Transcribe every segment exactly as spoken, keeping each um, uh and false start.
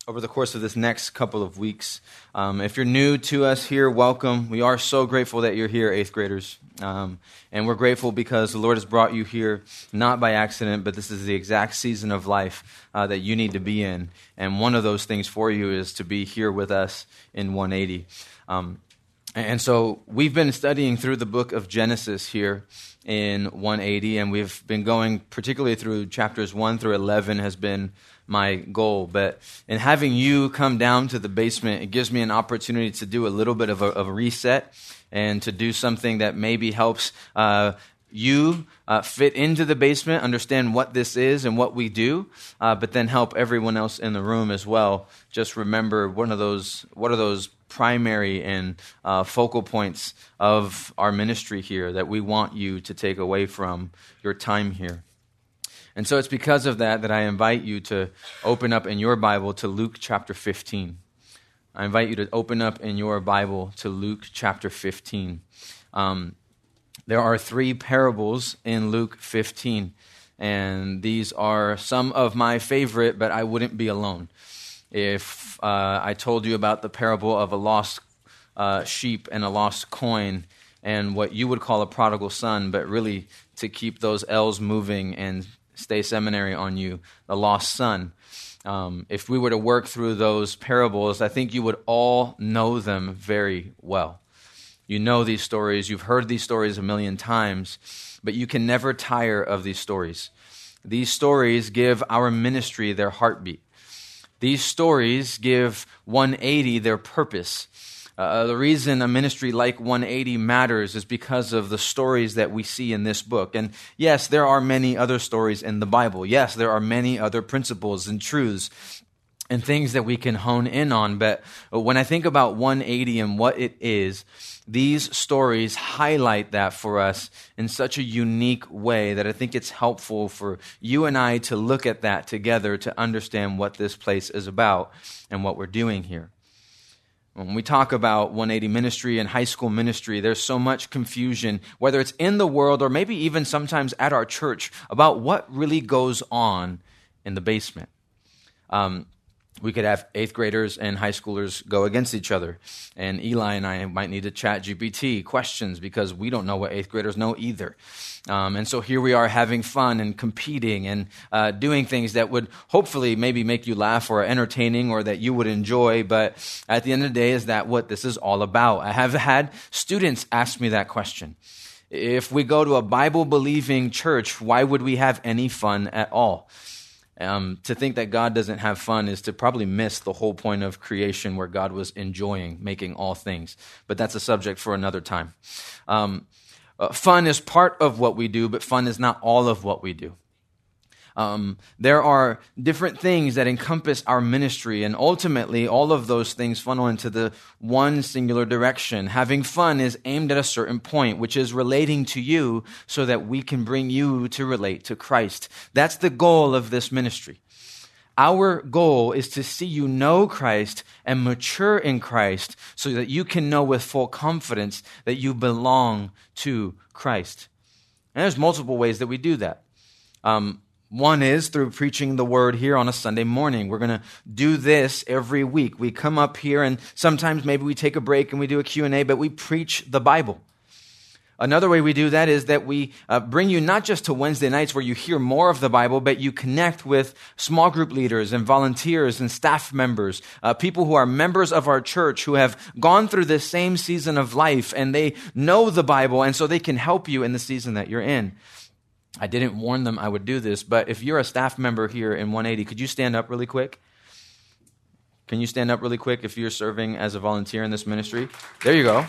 over the course of this next couple of weeks. Um, if you're new to us here, welcome. We are so grateful that you're here, eighth graders. Um, and we're grateful because the Lord has brought you here not by accident, but this is the exact season of life uh, that you need to be in. And one of those things for you is to be here with us in one eighty. Um, and so we've been studying through the book of Genesis here in one eighty, and we've been going particularly through chapters one through eleven has been my goal. But in having you come down to the basement, it gives me an opportunity to do a little bit of a, of a reset and to do something that maybe helps uh, you uh, fit into the basement, understand what this is and what we do, uh, but then help everyone else in the room as well. Just remember one of those, what are those primary and uh, focal points of our ministry here that we want you to take away from your time here. And so it's because of that that I invite you to open up in your Bible to Luke chapter fifteen. I invite you to open up in your Bible to Luke chapter fifteen. Um, there are three parables in Luke fifteen, and these are some of my favorite, but I wouldn't be alone if uh, I told you about the parable of a lost uh, sheep and a lost coin and what you would call a prodigal son, but really to keep those L's moving and stay seminary on you, the lost son. Um, if we were to work through those parables, I think you would all know them very well. You know these stories, you've heard these stories a million times, but you can never tire of these stories. These stories give our ministry their heartbeat. These stories give one eighty their purpose. Uh, the reason a ministry like one eighty matters is because of the stories that we see in this book. And yes, there are many other stories in the Bible. Yes, there are many other principles and truths and things that we can hone in on. But when I think about one eighty and what it is, these stories highlight that for us in such a unique way that I think it's helpful for you and I to look at that together to understand what this place is about and what we're doing here. When we talk about one eighty ministry and high school ministry, there's so much confusion, whether it's in the world or maybe even sometimes at our church, about what really goes on in the basement. Um, we could have eighth graders and high schoolers go against each other. And Eli and I might need to chat G P T questions because we don't know what eighth graders know either. Um, and so here we are having fun and competing and uh, doing things that would hopefully maybe make you laugh or entertaining or that you would enjoy. But at the end of the day, is that what this is all about? I have had students ask me that question. If we go to a Bible-believing church, why would we have any fun at all? Um, to think that God doesn't have fun is to probably miss the whole point of creation where God was enjoying making all things. But that's a subject for another time. Um, uh, fun is part of what we do, but fun is not all of what we do. Um, there are different things that encompass our ministry, and ultimately all of those things funnel into the one singular direction. Having fun is aimed at a certain point, which is relating to you so that we can bring you to relate to Christ. That's the goal of this ministry. Our goal is to see you know Christ and mature in Christ so that you can know with full confidence that you belong to Christ. And there's multiple ways that we do that. Um, One is through preaching the word here on a Sunday morning. We're going to do this every week. We come up here and sometimes maybe we take a break and we do a Q and A, but we preach the Bible. Another way we do that is that we uh, bring you not just to Wednesday nights where you hear more of the Bible, but you connect with small group leaders and volunteers and staff members, uh, people who are members of our church who have gone through this same season of life and they know the Bible, and so they can help you in the season that you're in. I didn't warn them I would do this, but if you're a staff member here in one eighty, could you stand up really quick? Can you stand up really quick if you're serving as a volunteer in this ministry? There you go.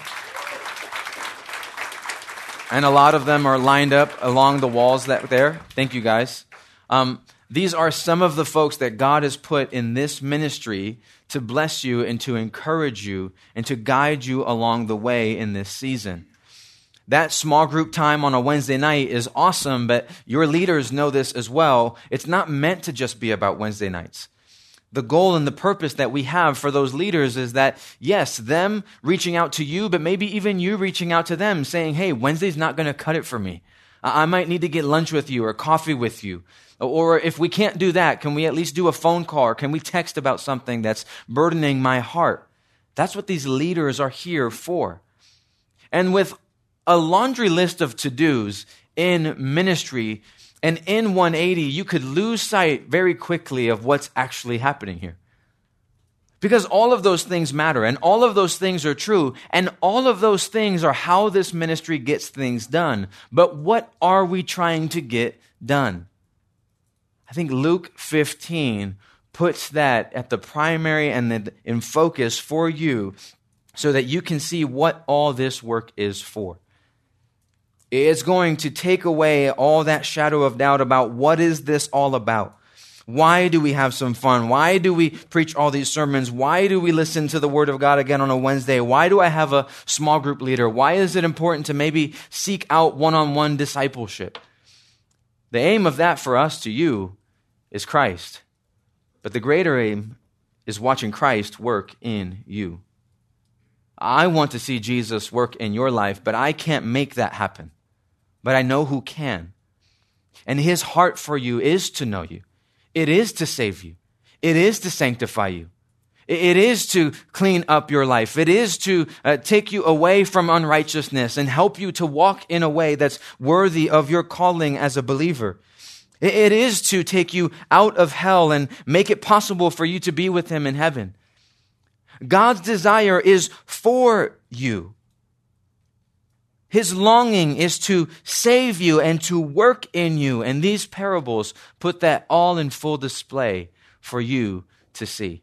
And a lot of them are lined up along the walls that there. Thank you, guys. Um, these are some of the folks that God has put in this ministry to bless you and to encourage you and to guide you along the way in this season. That small group time on a Wednesday night is awesome, but your leaders know this as well. It's not meant to just be about Wednesday nights. The goal and the purpose that we have for those leaders is that, yes, them reaching out to you, but maybe even you reaching out to them saying, hey, Wednesday's not going to cut it for me. I might need to get lunch with you or coffee with you. Or if we can't do that, can we at least do a phone call or can we text about something that's burdening my heart? That's what these leaders are here for. And with a laundry list of to-dos in ministry and in one eighty, you could lose sight very quickly of what's actually happening here. Because all of those things matter and all of those things are true and all of those things are how this ministry gets things done. But what are we trying to get done? I think Luke fifteen puts that at the primary and the, in focus for you so that you can see what all this work is for. It's going to take away all that shadow of doubt about what is this all about. Why do we have some fun? Why do we preach all these sermons? Why do we listen to the Word of God again on a Wednesday? Why do I have a small group leader? Why is it important to maybe seek out one-on-one discipleship? The aim of that for us to you is Christ. But the greater aim is watching Christ work in you. I want to see Jesus work in your life, but I can't make that happen. But I know who can. And his heart for you is to know you. It is to save you. It is to sanctify you. It is to clean up your life. It is to uh, take you away from unrighteousness and help you to walk in a way that's worthy of your calling as a believer. It is to take you out of hell and make it possible for you to be with him in heaven. God's desire is for you. His longing is to save you and to work in you. And these parables put that all in full display for you to see.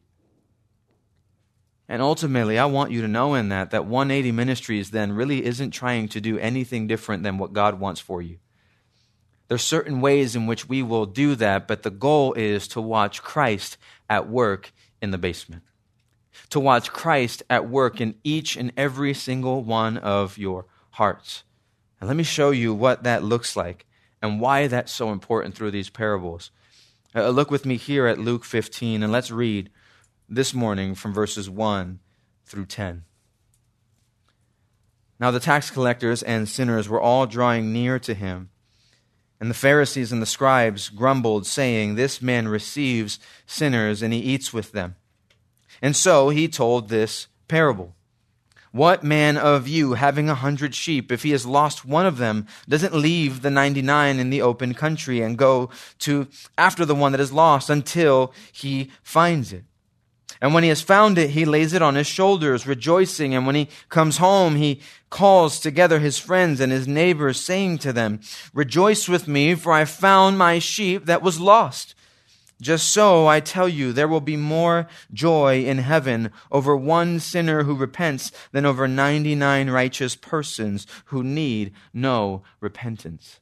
And ultimately, I want you to know in that, that one eighty Ministries then really isn't trying to do anything different than what God wants for you. There's certain ways in which we will do that, but the goal is to watch Christ at work in the basement. To watch Christ at work in each and every single one of your hearts. And let me show you what that looks like and why that's so important through these parables. Uh, look with me here at Luke fifteen, and let's read this morning from verses one through ten. Now the tax collectors and sinners were all drawing near to him. And the Pharisees and the scribes grumbled, saying, "This man receives sinners and he eats with them." And so he told this parable. What man of you, having a hundred sheep, if he has lost one of them, doesn't leave the ninety-nine in the open country and go to after the one that is lost until he finds it? And when he has found it, he lays it on his shoulders, rejoicing. And when he comes home, he calls together his friends and his neighbors, saying to them, "Rejoice with me, for I found my sheep that was lost." Just so, I tell you, there will be more joy in heaven over one sinner who repents than over ninety-nine righteous persons who need no repentance.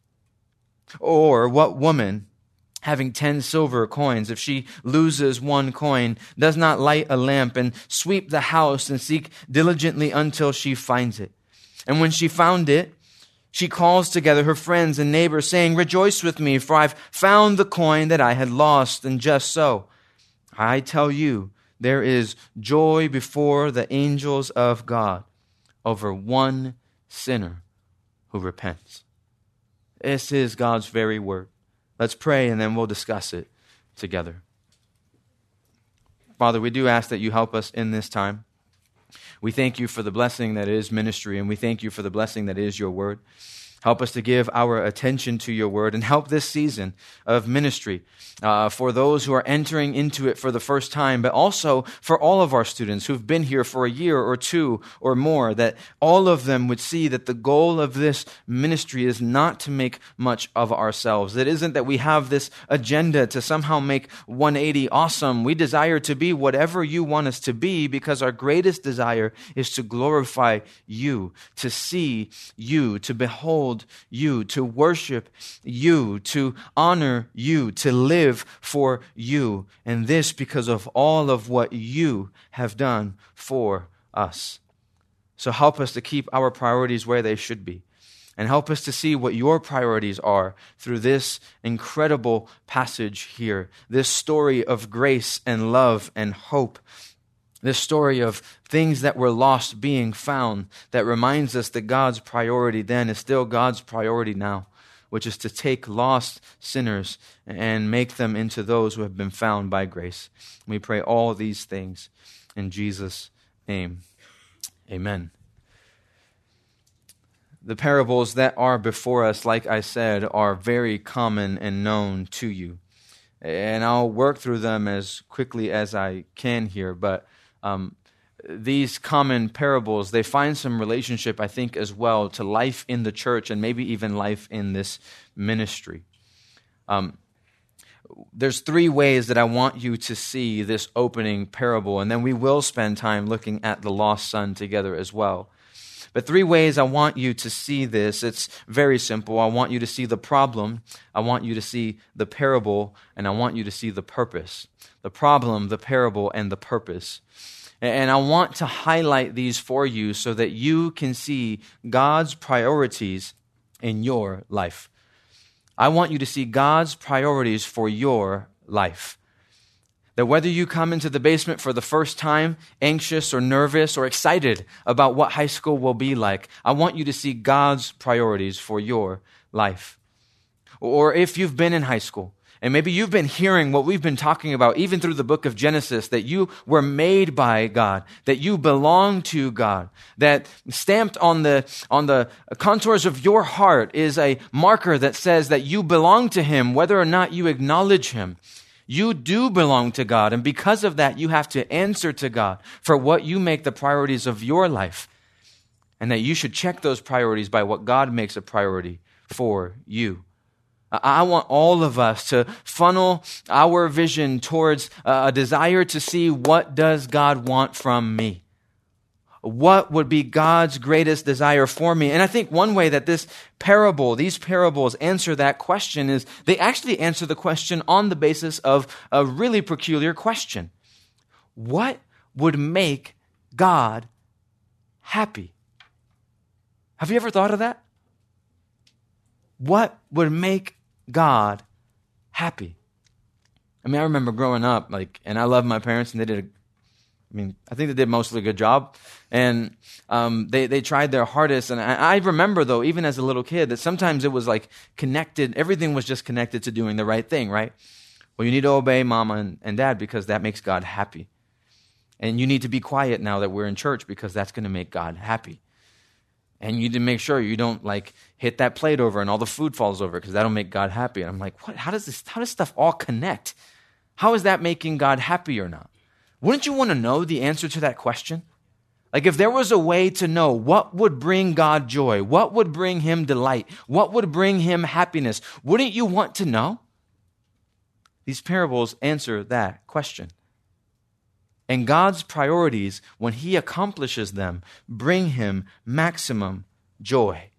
Or what woman, having ten silver coins, if she loses one coin, does not light a lamp and sweep the house and seek diligently until she finds it? And when she found it, she calls together her friends and neighbors, saying, "Rejoice with me, for I've found the coin that I had lost." And just so, I tell you, there is joy before the angels of God over one sinner who repents. This is God's very word. Let's pray and then we'll discuss it together. Father, we do ask that you help us in this time. We thank you for the blessing that is ministry, and we thank you for the blessing that is your word. Help us to give our attention to your word and help this season of ministry uh, for those who are entering into it for the first time, but also for all of our students who've been here for a year or two or more, that all of them would see that the goal of this ministry is not to make much of ourselves. It isn't that we have this agenda to somehow make one eighty awesome. We desire to be whatever you want us to be because our greatest desire is to glorify you, to see you, to behold you, to worship you, to honor you, to live for you. And this because of all of what you have done for us. So help us to keep our priorities where they should be. And help us to see what your priorities are through this incredible passage here. This story of grace and love and hope. This story of things that were lost being found that reminds us that God's priority then is still God's priority now. which is to take lost sinners and make them into those who have been found by grace. We pray all these things in Jesus' name. Amen. The parables that are before us, like I said, are very common and known to you. And I'll work through them as quickly as I can here, but um, these common parables, they find some relationship, I think, as well to life in the church and maybe even life in this ministry. Um, there's three ways that I want you to see this opening parable, and then we will spend time looking at the lost son together as well. But three ways I want you to see this. It's very simple. I want you to see the problem, I want you to see the parable, and I want you to see the purpose. The problem, the parable, and the purpose. And I want to highlight these for you so that you can see God's priorities in your life. I want you to see God's priorities for your life. That whether you come into the basement for the first time, anxious or nervous or excited about what high school will be like, I want you to see God's priorities for your life. Or if you've been in high school, and maybe you've been hearing what we've been talking about, even through the book of Genesis, that you were made by God, that you belong to God, that stamped on the, on the contours of your heart is a marker that says that you belong to Him, whether or not you acknowledge Him. You do belong to God, and because of that, you have to answer to God for what you make the priorities of your life, and that you should check those priorities by what God makes a priority for you. I want all of us to funnel our vision towards a desire to see, what does God want from me? What would be God's greatest desire for me? And I think one way that this parable, these parables answer that question is they actually answer the question on the basis of a really peculiar question. What would make God happy? Have you ever thought of that? What would make God happy? I mean, I remember growing up, like, and I love my parents, and they did a, I mean, I think they did mostly a good job, and um, they they tried their hardest. And I, I remember, though, even as a little kid, that sometimes it was like connected. Everything was just connected to doing the right thing, right? Well, you need to obey mama and, and dad because that makes God happy, and you need to be quiet now that we're in church because that's going to make God happy. And you need to make sure you don't like hit that plate over and all the food falls over because that'll make God happy. And I'm like, what? How does this? How does stuff all connect? How is that making God happy or not? Wouldn't you want to know the answer to that question? Like if there was a way to know what would bring God joy, what would bring Him delight, what would bring Him happiness, wouldn't you want to know? These parables answer that question. And God's priorities, when He accomplishes them, bring Him maximum joy.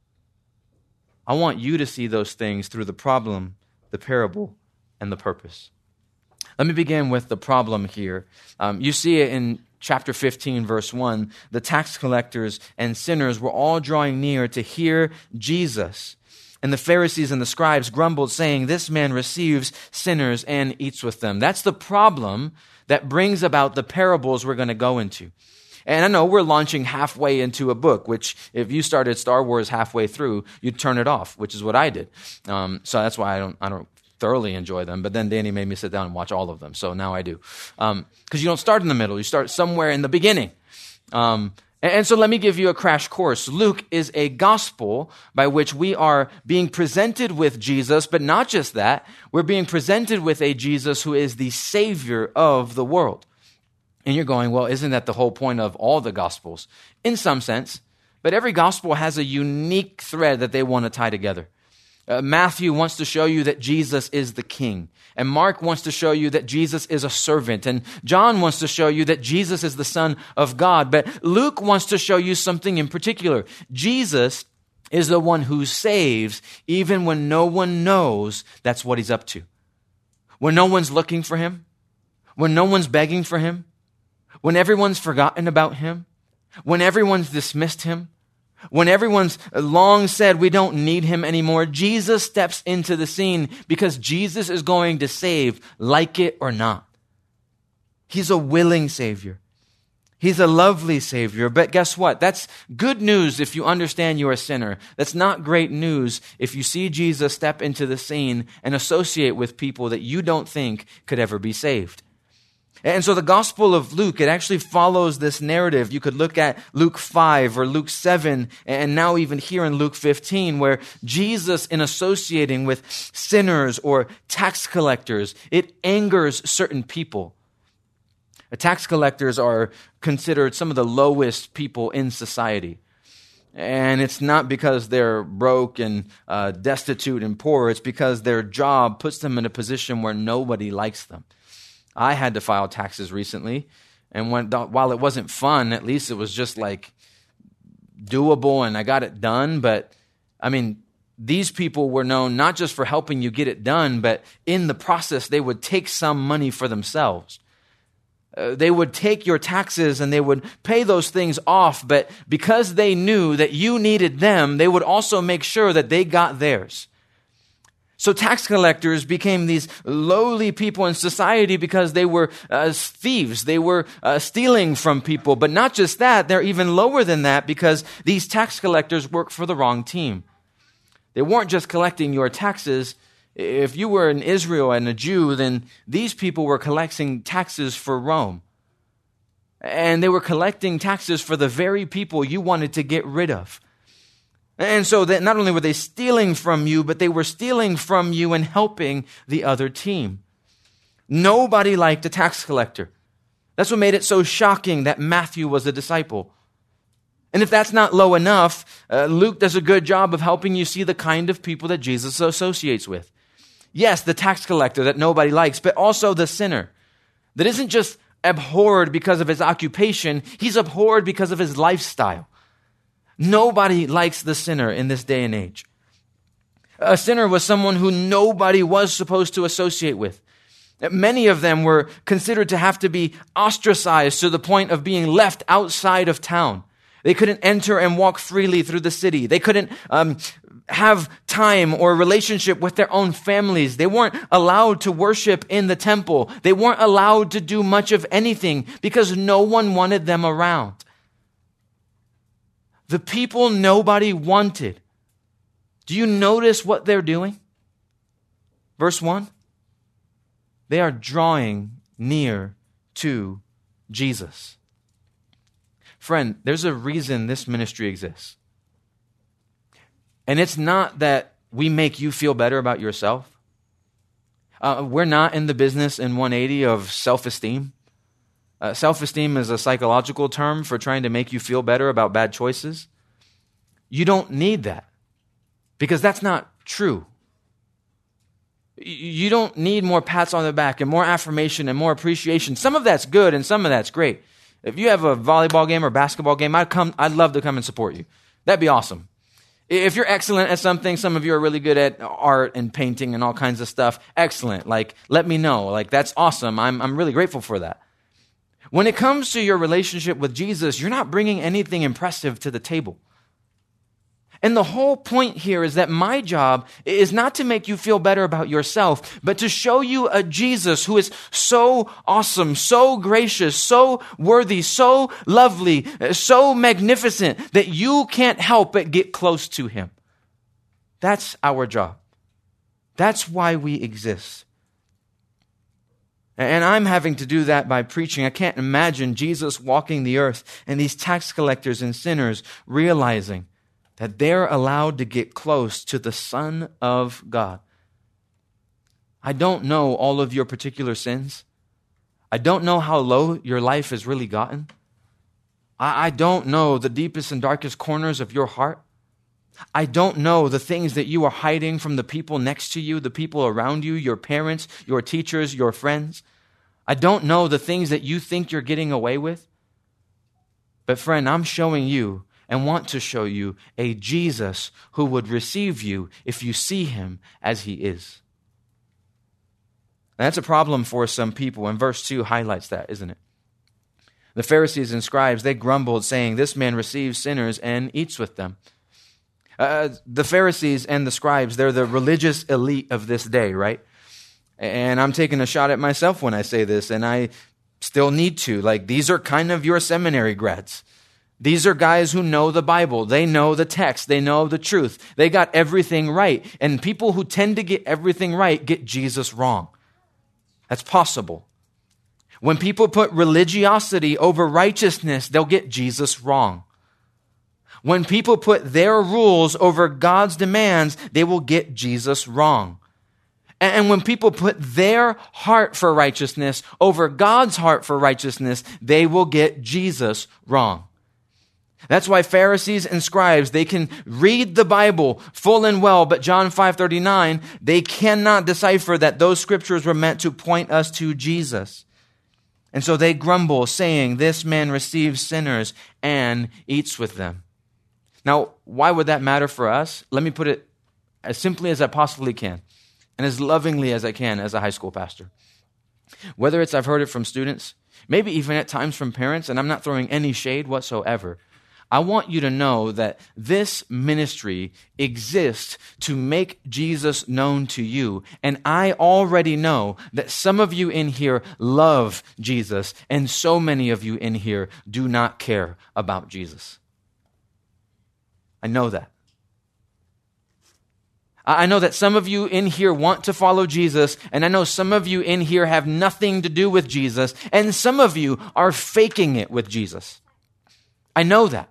I want you to see those things through the problem, the parable, and the purpose. Let me begin with the problem here. Um, you see it in chapter fifteen, verse one. The tax collectors and sinners were all drawing near to hear Jesus. And the Pharisees and the scribes grumbled, saying, "This man receives sinners and eats with them." That's the problem that brings about the parables we're going to go into. And I know we're launching halfway into a book, which if you started Star Wars halfway through, you'd turn it off, which is what I did. Um, so that's why I don't, I don't thoroughly enjoy them. But then Danny made me sit down and watch all of them, so now I do. Um, because you don't start in the middle, you start somewhere in the beginning. Um, And so let me give you a crash course. Luke is a gospel by which we are being presented with Jesus, but not just that. We're being presented with a Jesus who is the Savior of the world. And you're going, well, isn't that the whole point of all the gospels? In some sense, but every gospel has a unique thread that they want to tie together. Uh, Matthew wants to show you that Jesus is the king. And Mark wants to show you that Jesus is a servant. And John wants to show you that Jesus is the Son of God. But Luke wants to show you something in particular. Jesus is the one who saves even when no one knows that's what He's up to. When no one's looking for Him. When no one's begging for Him. When everyone's forgotten about Him. When everyone's dismissed Him. When everyone's long said we don't need Him anymore, Jesus steps into the scene because Jesus is going to save, like it or not. He's a willing Savior. He's a lovely Savior, but guess what? That's good news if you understand you're a sinner. That's not great news if you see Jesus step into the scene and associate with people that you don't think could ever be saved. And so the Gospel of Luke, it actually follows this narrative. You could look at Luke five or Luke seven, and now even here in Luke fifteen, where Jesus, in associating with sinners or tax collectors, it angers certain people. Tax collectors are considered some of the lowest people in society. And it's not because they're broke and uh, destitute and poor. It's because their job puts them in a position where nobody likes them. I had to file taxes recently, and when, while it wasn't fun, at least it was just like doable and I got it done. But I mean, these people were known not just for helping you get it done, but in the process, they would take some money for themselves. Uh, they would take your taxes and they would pay those things off, but because they knew that you needed them, they would also make sure that they got theirs. So tax collectors became these lowly people in society because they were uh, thieves. They were uh, stealing from people. But not just that, they're even lower than that because these tax collectors work for the wrong team. They weren't just collecting your taxes. If you were in Israel and a Jew, then these people were collecting taxes for Rome. And they were collecting taxes for the very people you wanted to get rid of. And so that not only were they stealing from you, but they were stealing from you and helping the other team. Nobody liked a tax collector. That's what made it so shocking that Matthew was a disciple. And if that's not low enough, uh, Luke does a good job of helping you see the kind of people that Jesus associates with. Yes, the tax collector that nobody likes, but also the sinner that isn't just abhorred because of his occupation, he's abhorred because of his lifestyle. Nobody likes the sinner in this day and age. A sinner was someone who nobody was supposed to associate with. Many of them were considered to have to be ostracized to the point of being left outside of town. They couldn't enter and walk freely through the city. They couldn't um, have time or relationship with their own families. They weren't allowed to worship in the temple. They weren't allowed to do much of anything because no one wanted them around. The people nobody wanted. Do you notice what they're doing? Verse one. They are drawing near to Jesus. Friend, there's a reason this ministry exists. And it's not that we make you feel better about yourself. Uh, we're not in the business in one eighty of self-esteem. Uh, self-esteem is a psychological term for trying to make you feel better about bad choices. You don't need that because that's not true. You don't need more pats on the back and more affirmation and more appreciation. Some of that's good and some of that's great. If you have a volleyball game or basketball game, I'd come. I'd love to come and support you. That'd be awesome. If you're excellent at something, some of you are really good at art and painting and all kinds of stuff. Excellent. Like, let me know. Like, that's awesome. I'm I'm really grateful for that. When it comes to your relationship with Jesus, you're not bringing anything impressive to the table. And the whole point here is that my job is not to make you feel better about yourself, but to show you a Jesus who is so awesome, so gracious, so worthy, so lovely, so magnificent that you can't help but get close to him. That's our job. That's why we exist. And I'm having to do that by preaching. I can't imagine Jesus walking the earth and these tax collectors and sinners realizing that they're allowed to get close to the Son of God. I don't know all of your particular sins. I don't know how low your life has really gotten. I, I don't know the deepest and darkest corners of your heart. I don't know the things that you are hiding from the people next to you, the people around you, your parents, your teachers, your friends. I don't know the things that you think you're getting away with. But friend, I'm showing you and want to show you a Jesus who would receive you if you see him as he is. And that's a problem for some people, and verse two highlights that, isn't it? The Pharisees and scribes, they grumbled, saying, "This man receives sinners and eats with them." Uh, the Pharisees and the scribes, they're the religious elite of this day, right? And I'm taking a shot at myself when I say this, and I still need to. Like, these are kind of your seminary grads. These are guys who know the Bible. They know the text. They know the truth. They got everything right. And people who tend to get everything right get Jesus wrong. That's possible. When people put religiosity over righteousness, they'll get Jesus wrong. When people put their rules over God's demands, they will get Jesus wrong. And when people put their heart for righteousness over God's heart for righteousness, they will get Jesus wrong. That's why Pharisees and scribes, they can read the Bible full and well, but John five thirty-nine, they cannot decipher that those scriptures were meant to point us to Jesus. And so they grumble, saying, this man receives sinners and eats with them. Now, why would that matter for us? Let me put it as simply as I possibly can, and as lovingly as I can as a high school pastor. Whether it's I've heard it from students, maybe even at times from parents, and I'm not throwing any shade whatsoever, I want you to know that this ministry exists to make Jesus known to you. And I already know that some of you in here love Jesus, and so many of you in here do not care about Jesus. I know that. I know that some of you in here want to follow Jesus, and I know some of you in here have nothing to do with Jesus, and some of you are faking it with Jesus. I know that.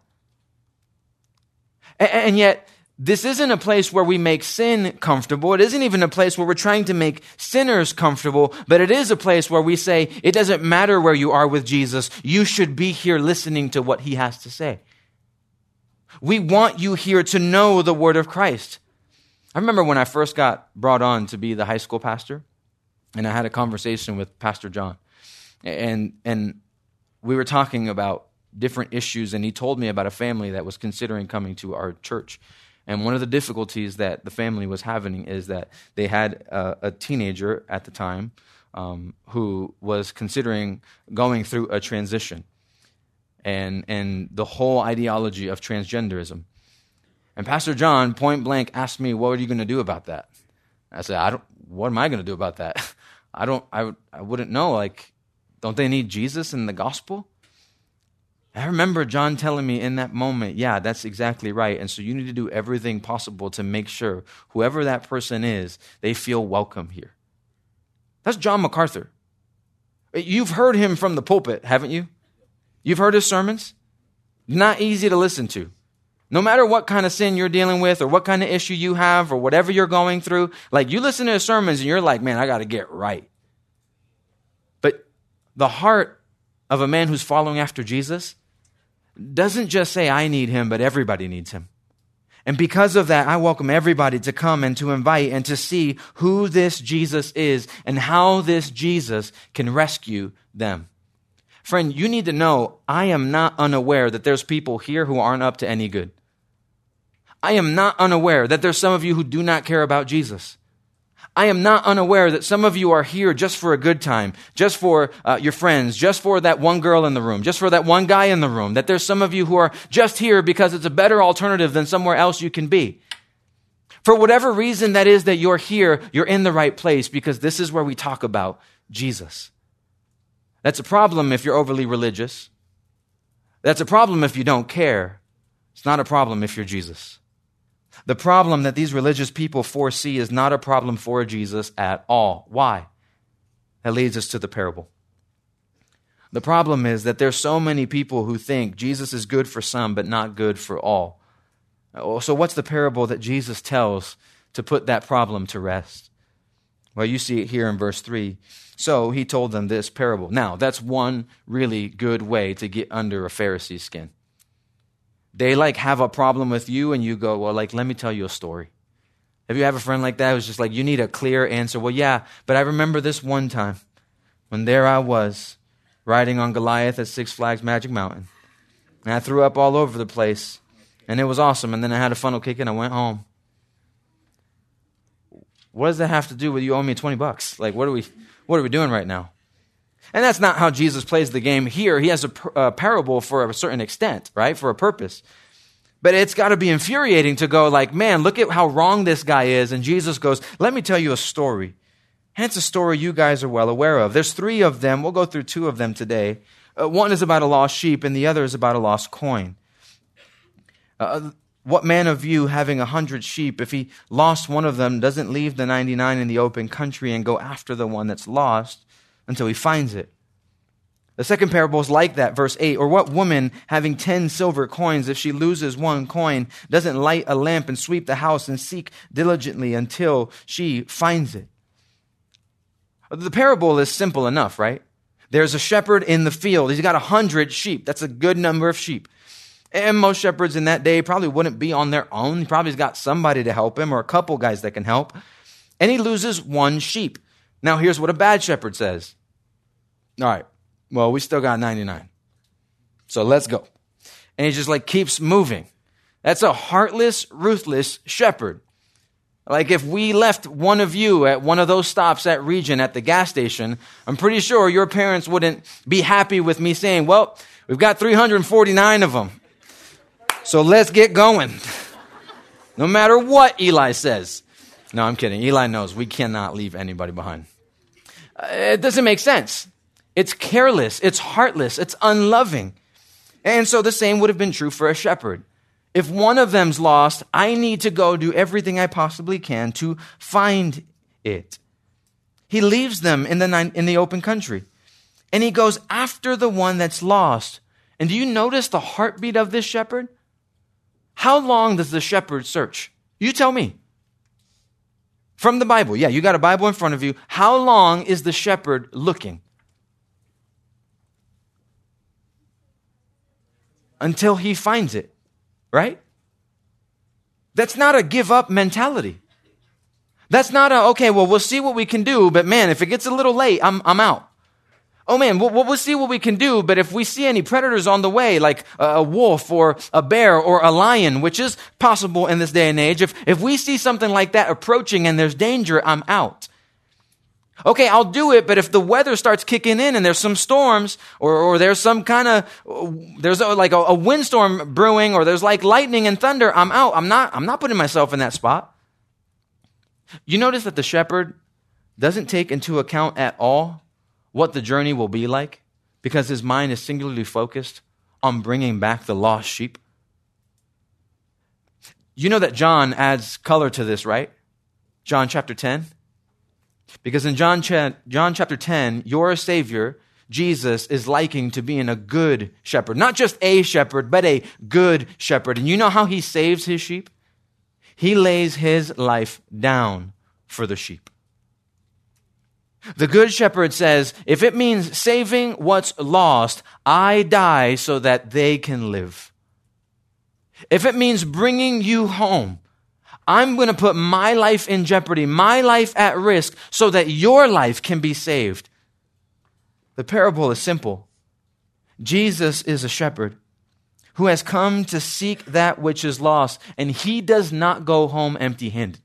And yet, this isn't a place where we make sin comfortable. It isn't even a place where we're trying to make sinners comfortable, but it is a place where we say, it doesn't matter where you are with Jesus. You should be here listening to what he has to say. We want you here to know the word of Christ. I remember when I first got brought on to be the high school pastor, and I had a conversation with Pastor John, and and we were talking about different issues, and he told me about a family that was considering coming to our church. And one of the difficulties that the family was having is that they had a, a teenager at the time um, who was considering going through a transition and and the whole ideology of transgenderism. And Pastor John, point blank, asked me, what are you going to do about that? I said, I don't, what am I going to do about that? I don't, I, I wouldn't know. Like, don't they need Jesus in the gospel? I remember John telling me in that moment, yeah, that's exactly right. And so you need to do everything possible to make sure whoever that person is, they feel welcome here. That's John MacArthur. You've heard him from the pulpit, haven't you? You've heard his sermons? Not easy to listen to. No matter what kind of sin you're dealing with or what kind of issue you have or whatever you're going through, like you listen to his sermons and you're like, man, I got to get right. But the heart of a man who's following after Jesus doesn't just say, I need him, but everybody needs him. And because of that, I welcome everybody to come and to invite and to see who this Jesus is and how this Jesus can rescue them. Friend, you need to know, I am not unaware that there's people here who aren't up to any good. I am not unaware that there's some of you who do not care about Jesus. I am not unaware that some of you are here just for a good time, just for uh, your friends, just for that one girl in the room, just for that one guy in the room, that there's some of you who are just here because it's a better alternative than somewhere else you can be. For whatever reason that is that you're here, you're in the right place because this is where we talk about Jesus. That's a problem if you're overly religious. That's a problem if you don't care. It's not a problem if you're Jesus. The problem that these religious people foresee is not a problem for Jesus at all. Why? That leads us to the parable. The problem is that there's so many people who think Jesus is good for some, but not good for all. So what's the parable that Jesus tells to put that problem to rest? Well, you see it here in verse three. So he told them this parable. Now, that's one really good way to get under a Pharisee's skin. They like have a problem with you and you go, well, like, let me tell you a story. Have you have a friend like that who's just like, you need a clear answer? Well, yeah, but I remember this one time when there I was riding on Goliath at Six Flags Magic Mountain. And I threw up all over the place and it was awesome. And then I had a funnel cake and I went home. What does that have to do with you owe me twenty bucks? Like, what are we, what are we doing right now? And that's not how Jesus plays the game here. He has a, a parable for a certain extent, right? For a purpose. But it's got to be infuriating to go like, man, look at how wrong this guy is. And Jesus goes, let me tell you a story. And it's a story you guys are well aware of. There's three of them. We'll go through two of them today. Uh, one is about a lost sheep, and the other is about a lost coin. Uh, what man of you, having a hundred sheep, if he lost one of them, doesn't leave the ninety-nine in the open country and go after the one that's lost until he finds it? The second parable is like that, verse eight. Or what woman, having ten silver coins, if she loses one coin, doesn't light a lamp and sweep the house and seek diligently until she finds it? The parable is simple enough, right? There's a shepherd in the field. He's got a hundred sheep. That's a good number of sheep. And most shepherds in that day probably wouldn't be on their own. He probably's got somebody to help him or a couple guys that can help. And he loses one sheep. Now here's what a bad shepherd says. All right, well, we still got ninety-nine. So let's go. And he just like keeps moving. That's a heartless, ruthless shepherd. Like if we left one of you at one of those stops at Region at the gas station, I'm pretty sure your parents wouldn't be happy with me saying, well, we've got three hundred forty-nine of them. So let's get going. No matter what Eli says. No, I'm kidding. Eli knows we cannot leave anybody behind. Uh, it doesn't make sense. It's careless. It's heartless. It's unloving. And so the same would have been true for a shepherd. If one of them's lost, I need to go do everything I possibly can to find it. He leaves them in the in the open country, and he goes after the one that's lost. And do you notice the heartbeat of this shepherd? How long does the shepherd search? You tell me. From the Bible. Yeah, you got a Bible in front of you. How long is the shepherd looking? Until he finds it. Right? That's not a give up mentality. That's not a, okay, well, we'll see what we can do, but man, if it gets a little late, I'm I'm out. Oh man, we'll, we'll see what we can do, but if we see any predators on the way, like a wolf or a bear or a lion, which is possible in this day and age, if, if we see something like that approaching and there's danger, I'm out. Okay, I'll do it, but if the weather starts kicking in and there's some storms or, or there's some kind of, there's a, like a, a windstorm brewing or there's like lightning and thunder, I'm out. I'm not, I'm not putting myself in that spot. You notice that the shepherd doesn't take into account at all what the journey will be like because his mind is singularly focused on bringing back the lost sheep. You know that John adds color to this, right? John chapter ten. Because in John, John chapter ten, your Savior, Jesus, is likened to being a good shepherd. Not just a shepherd, but a good shepherd. And you know how he saves his sheep? He lays his life down for the sheep. The good shepherd says, if it means saving what's lost, I die so that they can live. If it means bringing you home, I'm going to put my life in jeopardy, my life at risk, so that your life can be saved. The parable is simple. Jesus is a shepherd who has come to seek that which is lost, and he does not go home empty-handed.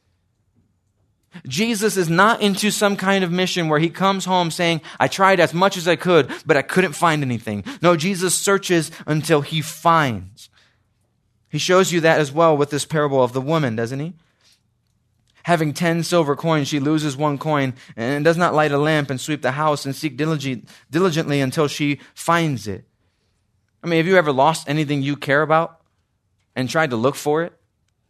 Jesus is not into some kind of mission where he comes home saying, I tried as much as I could, but I couldn't find anything. No, Jesus searches until he finds. He shows you that as well with this parable of the woman, doesn't he? Having ten silver coins, she loses one coin and does not light a lamp and sweep the house and seek diligent, diligently until she finds it. I mean, have you ever lost anything you care about and tried to look for it?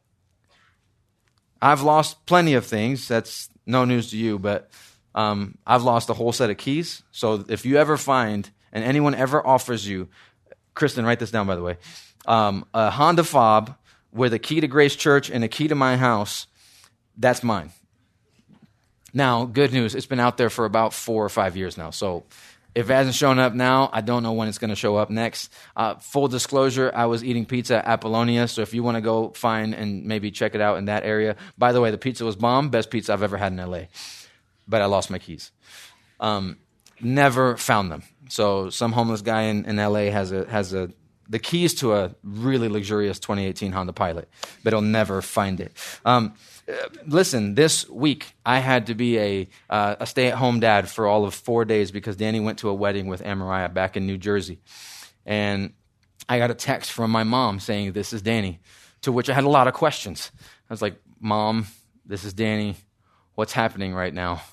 I've lost plenty of things. That's no news to you, but um, I've lost a whole set of keys. So if you ever find, and anyone ever offers you, Kristen, write this down, by the way, Um, a Honda fob with a key to Grace Church and a key to my house, that's mine. Now, good news, it's been out there for about four or five years now. So if it hasn't shown up now, I don't know when it's going to show up next. Uh, full disclosure, I was eating pizza at Apollonia, so if you want to go find and maybe check it out in that area. By the way, the pizza was bomb, best pizza I've ever had in L A, but I lost my keys. Um, never found them. So some homeless guy in, in L A has a has a the keys to a really luxurious twenty eighteen Honda Pilot, but he'll never find it. Um, listen, this week I had to be a uh, a stay-at-home dad for all of four days because Danny went to a wedding with Amariah back in New Jersey. And I got a text from my mom saying, this is Danny, to which I had a lot of questions. I was like, Mom, this is Danny. What's happening right now?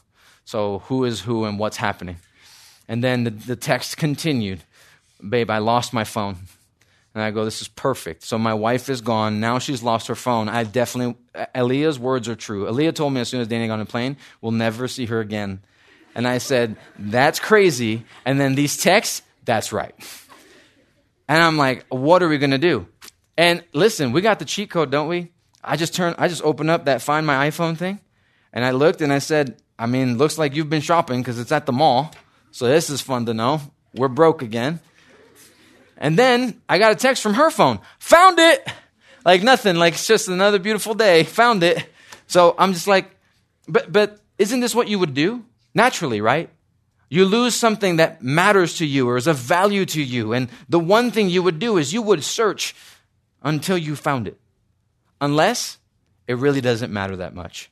So who is who and what's happening? And then the, the text continued. Babe, I lost my phone. And I go, this is perfect. So my wife is gone. Now she's lost her phone. I definitely, Aaliyah's words are true. Aaliyah told me as soon as Danny got on the plane, we'll never see her again. And I said, that's crazy. And then these texts, that's right. And I'm like, what are we going to do? And listen, we got the cheat code, don't we? I just turned, I just opened up that Find My iPhone thing. And I looked and I said, I mean, looks like you've been shopping because it's at the mall. So this is fun to know. We're broke again. And then I got a text from her phone. Found it. Like nothing. Like it's just another beautiful day. Found it. So I'm just like, but but isn't this what you would do? Naturally, right? You lose something that matters to you or is of value to you. And the one thing you would do is you would search until you found it. Unless it really doesn't matter that much.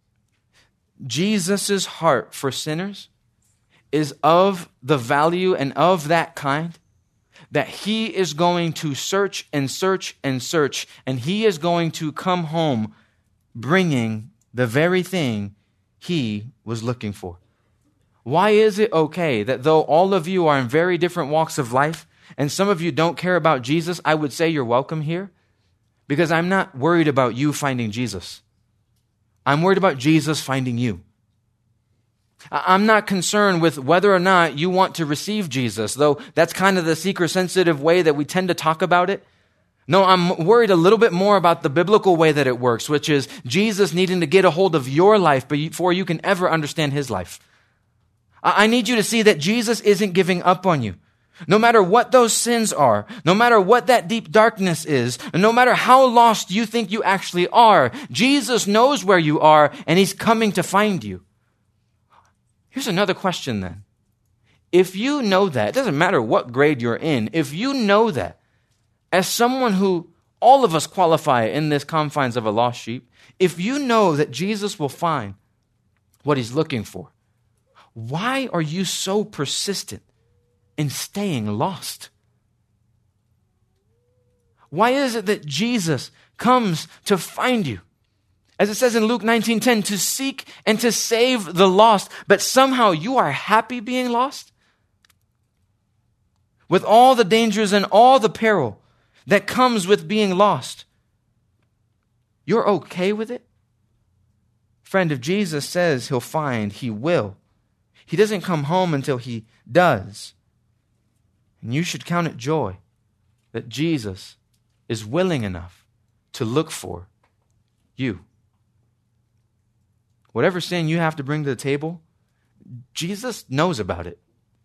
Jesus' heart for sinners is of the value and of that kind that he is going to search and search and search, and he is going to come home bringing the very thing he was looking for. Why is it okay that though all of you are in very different walks of life, and some of you don't care about Jesus, I would say you're welcome here? Because I'm not worried about you finding Jesus. I'm worried about Jesus finding you. I'm not concerned with whether or not you want to receive Jesus, though that's kind of the seeker-sensitive way that we tend to talk about it. No, I'm worried a little bit more about the biblical way that it works, which is Jesus needing to get a hold of your life before you can ever understand his life. I need you to see that Jesus isn't giving up on you. No matter what those sins are, no matter what that deep darkness is, and no matter how lost you think you actually are, Jesus knows where you are, and he's coming to find you. Here's another question then. If you know that, it doesn't matter what grade you're in, if you know that, as someone who all of us qualify in this confines of a lost sheep, if you know that Jesus will find what he's looking for, why are you so persistent in staying lost? Why is it that Jesus comes to find you? As it says in Luke nineteen ten, to seek and to save the lost, but somehow you are happy being lost? With all the dangers and all the peril that comes with being lost, you're okay with it? Friend, if Jesus says he'll find, he will. He doesn't come home until he does. And you should count it joy that Jesus is willing enough to look for you. Whatever sin you have to bring to the table, Jesus knows about it.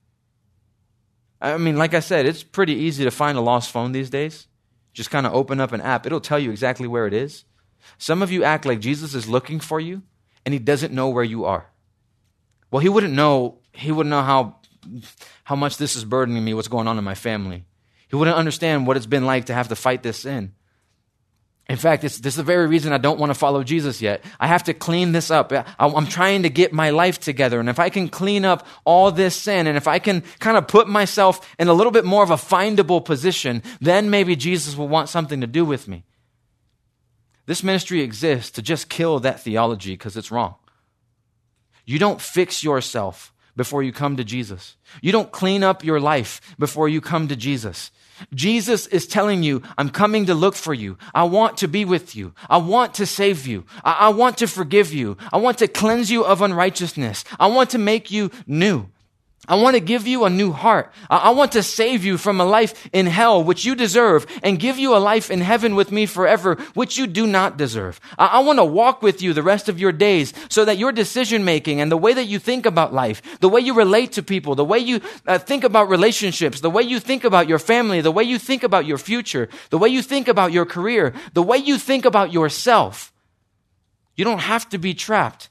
I mean, like I said, it's pretty easy to find a lost phone these days. Just kind of open up an app. It'll tell you exactly where it is. Some of you act like Jesus is looking for you and he doesn't know where you are. Well, he wouldn't know, he wouldn't know how, how much this is burdening me, what's going on in my family. He wouldn't understand what it's been like to have to fight this sin. In fact, it's, this is the very reason I don't want to follow Jesus yet. I have to clean this up. I'm trying to get my life together. And if I can clean up all this sin, and if I can kind of put myself in a little bit more of a findable position, then maybe Jesus will want something to do with me. This ministry exists to just kill that theology because it's wrong. You don't fix yourself before you come to Jesus. You don't clean up your life before you come to Jesus. Jesus is telling you, I'm coming to look for you. I want to be with you. I want to save you. I, I want to forgive you. I want to cleanse you of unrighteousness. I want to make you new. I want to give you a new heart. I, I want to save you from a life in hell, which you deserve, and give you a life in heaven with me forever, which you do not deserve. I, I want to walk with you the rest of your days so that your decision-making and the way that you think about life, the way you relate to people, the way you uh, think about relationships, the way you think about your family, the way you think about your future, the way you think about your career, the way you think about yourself. You don't have to be trapped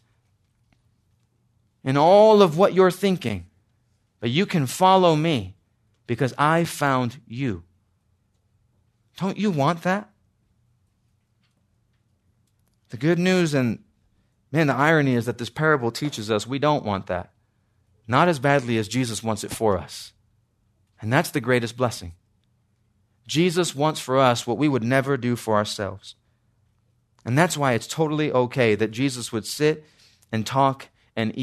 in all of what you're thinking. But you can follow me because I found you. Don't you want that? The good news and, man, the irony is that this parable teaches us we don't want that. Not as badly as Jesus wants it for us. And that's the greatest blessing. Jesus wants for us what we would never do for ourselves. And that's why it's totally okay that Jesus would sit and talk and eat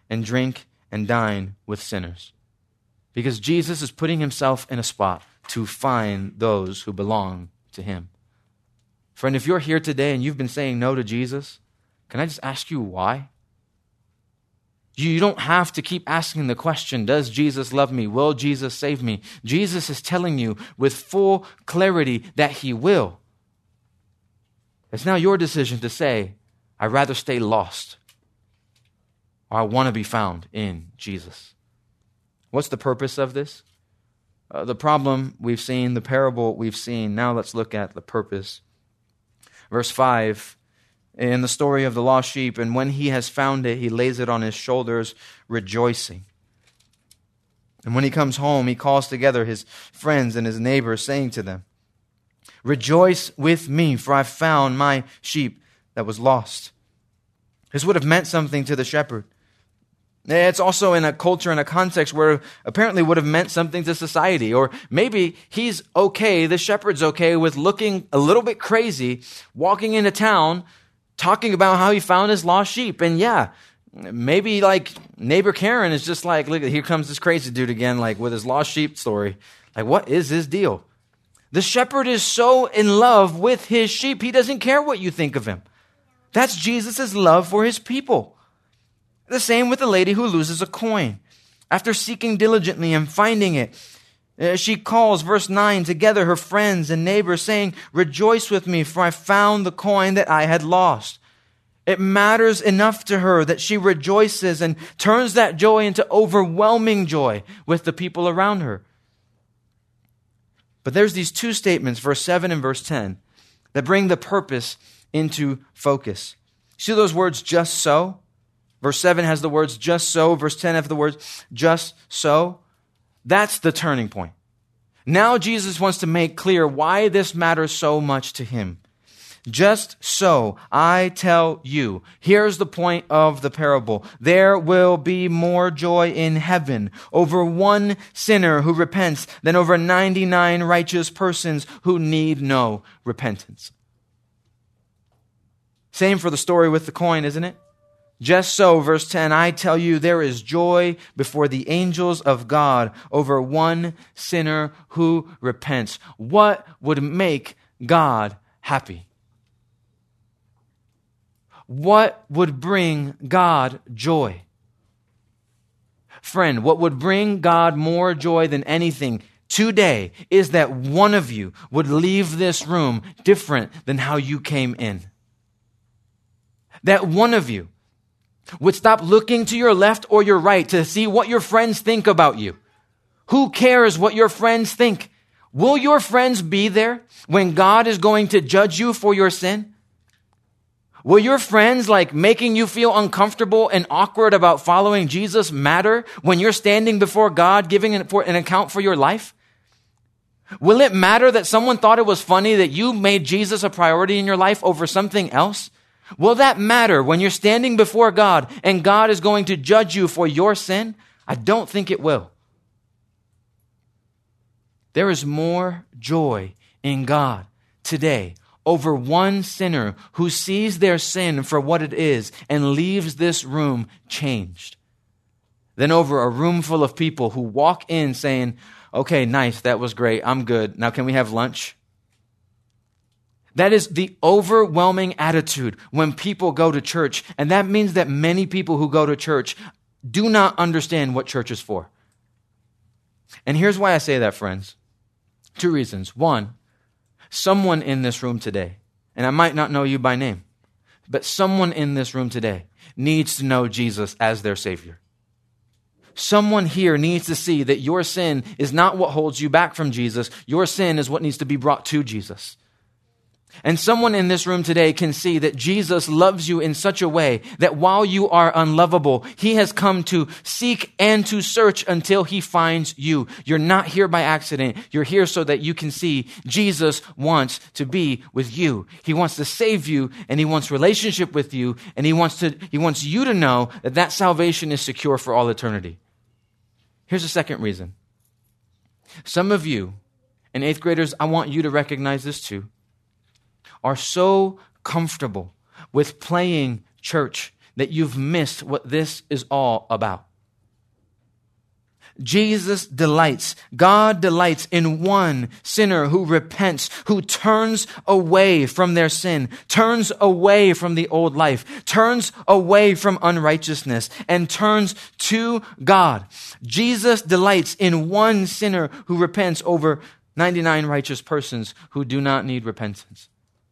and drink and dine with sinners. Because Jesus is putting himself in a spot to find those who belong to him. Friend, if you're here today and you've been saying no to Jesus, can I just ask you why? You don't have to keep asking the question, does Jesus love me? Will Jesus save me? Jesus is telling you with full clarity that he will. It's now your decision to say, I'd rather stay lost, or I want to be found in Jesus. What's the purpose of this? Uh, the problem we've seen, the parable we've seen. Now let's look at the purpose. Verse five, in the story of the lost sheep, and when he has found it, he lays it on his shoulders, rejoicing. And when he comes home, he calls together his friends and his neighbors, saying to them, rejoice with me, for I found my sheep that was lost. This would have meant something to the shepherd. It's also in a culture and a context where apparently would have meant something to society. Or maybe he's okay, the shepherd's okay with looking a little bit crazy, walking into town, talking about how he found his lost sheep. And yeah, maybe like neighbor Karen is just like, look, here comes this crazy dude again, like with his lost sheep story. Like, what is his deal? The shepherd is so in love with his sheep, he doesn't care what you think of him. That's Jesus' love for his people. The same with the lady who loses a coin. After seeking diligently and finding it, she calls, verse nine, together her friends and neighbors, saying, rejoice with me, for I found the coin that I had lost. It matters enough to her that she rejoices and turns that joy into overwhelming joy with the people around her. But there's these two statements, verse seven and verse ten, that bring the purpose into focus. See those words, just so? Verse seven has the words, just so. Verse ten has the words, just so. That's the turning point. Now Jesus wants to make clear why this matters so much to him. Just so, I tell you, here's the point of the parable. There will be more joy in heaven over one sinner who repents than over ninety-nine righteous persons who need no repentance. Same for the story with the coin, isn't it? Just so, verse ten, I tell you, there is joy before the angels of God over one sinner who repents. What would make God happy? What would bring God joy? Friend, what would bring God more joy than anything today is that one of you would leave this room different than how you came in. That one of you would stop looking to your left or your right to see what your friends think about you. Who cares what your friends think? Will your friends be there when God is going to judge you for your sin? Will your friends, like making you feel uncomfortable and awkward about following Jesus, matter when you're standing before God giving an, for, an account for your life? Will it matter that someone thought it was funny that you made Jesus a priority in your life over something else? Will that matter when you're standing before God and God is going to judge you for your sin? I don't think it will. There is more joy in God today over one sinner who sees their sin for what it is and leaves this room changed than over a room full of people who walk in saying, okay, nice, that was great, I'm good. Now can we have lunch? That is the overwhelming attitude when people go to church. And that means that many people who go to church do not understand what church is for. And here's why I say that, friends. Two reasons. One, someone in this room today, and I might not know you by name, but someone in this room today needs to know Jesus as their Savior. Someone here needs to see that your sin is not what holds you back from Jesus. Your sin is what needs to be brought to Jesus. And someone in this room today can see that Jesus loves you in such a way that while you are unlovable, he has come to seek and to search until he finds you. You're not here by accident. You're here so that you can see Jesus wants to be with you. He wants to save you, and he wants relationship with you, and he wants to, he wants you to know that that salvation is secure for all eternity. Here's a second reason. Some of you, and eighth graders, I want you to recognize this too, are so comfortable with playing church that you've missed what this is all about. Jesus delights, God delights in one sinner who repents, who turns away from their sin, turns away from the old life, turns away from unrighteousness, and turns to God. Jesus delights in one sinner who repents over ninety-nine righteous persons who do not need repentance.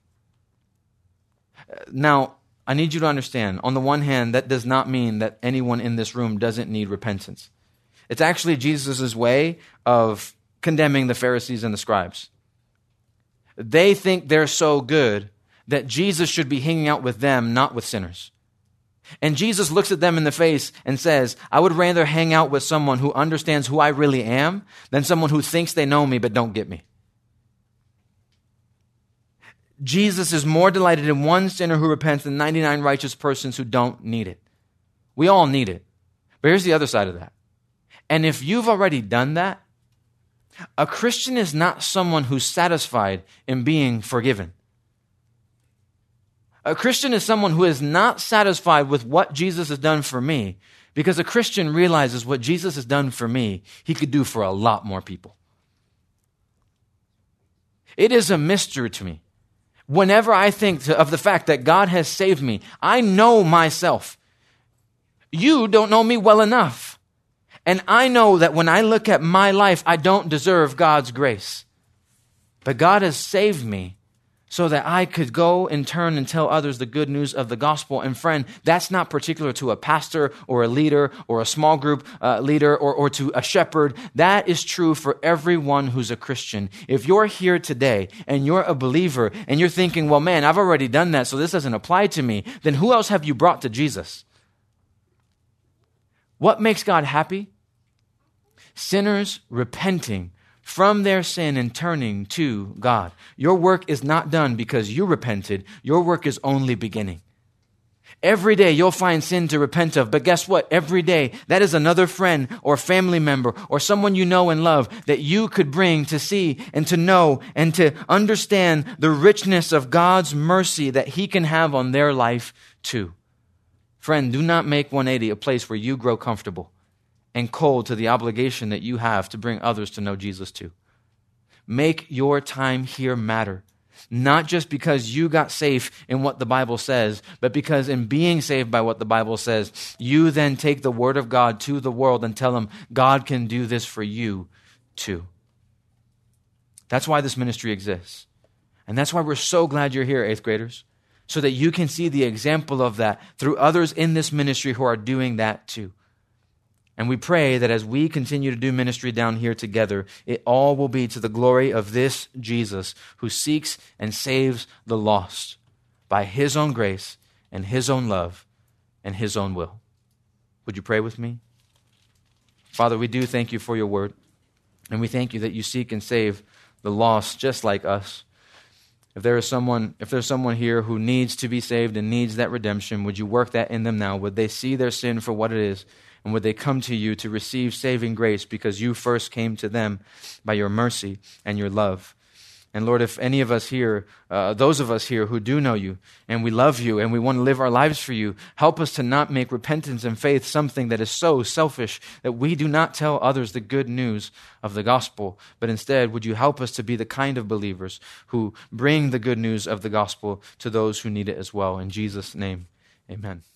Now, I need you to understand, on the one hand, that does not mean that anyone in this room doesn't need repentance. It's actually Jesus' way of condemning the Pharisees and the scribes. They think they're so good that Jesus should be hanging out with them, not with sinners. And Jesus looks at them in the face and says, I would rather hang out with someone who understands who I really am than someone who thinks they know me but don't get me. Jesus is more delighted in one sinner who repents than ninety-nine righteous persons who don't need it. We all need it. But here's the other side of that. And if you've already done that, a Christian is not someone who's satisfied in being forgiven. A Christian is someone who is not satisfied with what Jesus has done for me, because a Christian realizes what Jesus has done for me, he could do for a lot more people. It is a mystery to me. Whenever I think of the fact that God has saved me, I know myself. You don't know me well enough. And I know that when I look at my life, I don't deserve God's grace. But God has saved me so that I could go and turn and tell others the good news of the gospel. And friend, that's not particular to a pastor or a leader or a small group uh, leader or, or to a shepherd. That is true for everyone who's a Christian. If you're here today and you're a believer and you're thinking, well, man, I've already done that, so this doesn't apply to me, then who else have you brought to Jesus? What makes God happy? Sinners repenting from their sin and turning to God. Your work is not done because you repented. Your work is only beginning. Every day you'll find sin to repent of, but guess what? Every day that is another friend or family member or someone you know and love that you could bring to see and to know and to understand the richness of God's mercy that He can have on their life too. Friend, do not make one eighty a place where you grow comfortable and cold to the obligation that you have to bring others to know Jesus too. Make your time here matter, not just because you got safe in what the Bible says, but because in being saved by what the Bible says, you then take the Word of God to the world and tell them God can do this for you too. That's why this ministry exists. And that's why we're so glad you're here, eighth graders, so that you can see the example of that through others in this ministry who are doing that too. And we pray that as we continue to do ministry down here together, it all will be to the glory of this Jesus who seeks and saves the lost by His own grace and His own love and His own will. Would you pray with me? Father, we do thank you for your word, and we thank you that you seek and save the lost just like us. If there is someone, if there's someone here who needs to be saved and needs that redemption, would you work that in them now? Would they see their sin for what it is? And would they come to you to receive saving grace because you first came to them by your mercy and your love? And Lord, if any of us here, uh, those of us here who do know you and we love you and we want to live our lives for you, help us to not make repentance and faith something that is so selfish that we do not tell others the good news of the gospel. But instead, would you help us to be the kind of believers who bring the good news of the gospel to those who need it as well. In Jesus' name, amen.